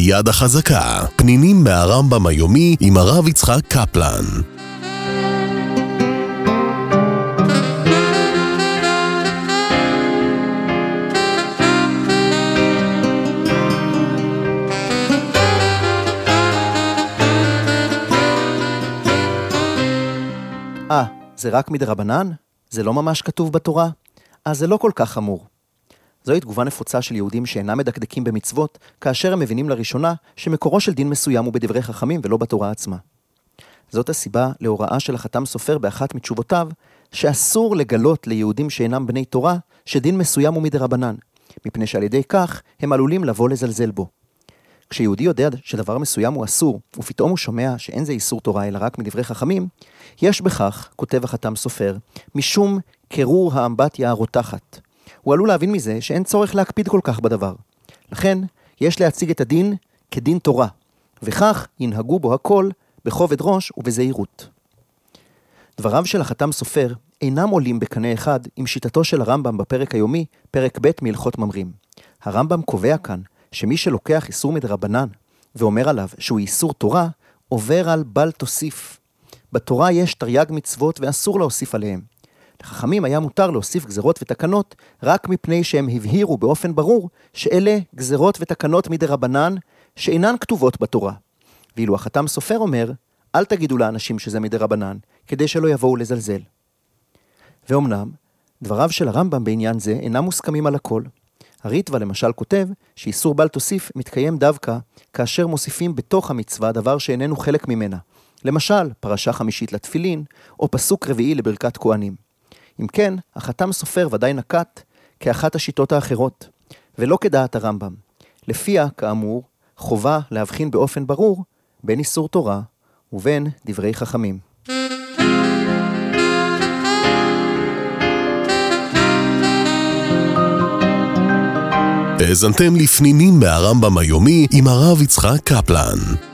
היד החזקה. פנינים מהרמב"ם היומי עם הרב יצחק קפלן. זה רק מדרבנן? זה לא ממש כתוב בתורה? זה לא כל כך חמור. זוהי תגובה נפוצה של יהודים שאינם מדקדקים במצוות, כאשר הם מבינים לראשונה שמקורו של דין מסוים הוא בדברי חכמים ולא בתורה עצמה. זאת הסיבה להוראה של החתם סופר באחת מתשובותיו, שאסור לגלות ליהודים שאינם בני תורה, שדין מסוים הוא מדרבנן, מפני שעל ידי כך הם עלולים לבוא לזלזל בו. כשיהודי יודע שדבר מסוים הוא אסור, ופתאום הוא שומע שאין זה איסור תורה אלא רק מדברי חכמים, יש בכך, כותב החתם סופר, משום קירור האמבטיה הרותחת. הוא עלול להבין מזה שאין צורך להקפיד כל כך בדבר. לכן, יש להציג את הדין כדין תורה, וכך ינהגו בו הכל בכובד ראש ובזהירות. דבריו של החתם סופר אינם עולים בקנה אחד עם שיטתו של הרמב"ם בפרק היומי, פרק ב' מהלכות ממרים. הרמב"ם קובע כאן שמי שלוקח איסור מדרבנן ואומר עליו שהוא איסור תורה, עובר על בל תוסיף. בתורה יש תרי"ג מצוות ואסור להוסיף עליהם. לחכמים היה מותר להוסיף גזרות ותקנות רק מפני שהם הבהירו באופן ברור שאלה גזרות ותקנות מדרבנן שאינן כתובות בתורה. ואילו החתם סופר אומר, אל תגידו לאנשים שזה מדרבנן, כדי שלא יבואו לזלזל. ואומנם, דבריו של הרמב"ם בעניין זה אינם מוסכמים על הכל. הריטב"א למשל כותב שאיסור בל תוסיף מתקיים דווקא כאשר מוסיפים בתוך המצווה דבר שאיננו חלק ממנה. למשל, פרשה חמישית לתפילין, או פסוק רביעי לברכת כהנים. אם כן, החתם סופר ודאי נקט כאחת השיטות האחרות, ולא כדעת הרמב"ם. לפיה, כאמור, חובה להבחין באופן ברור בין איסור תורה ובין דברי חכמים. האזנתם לפנינים מהרמב"ם היומי עם הרב יצחק קפלן.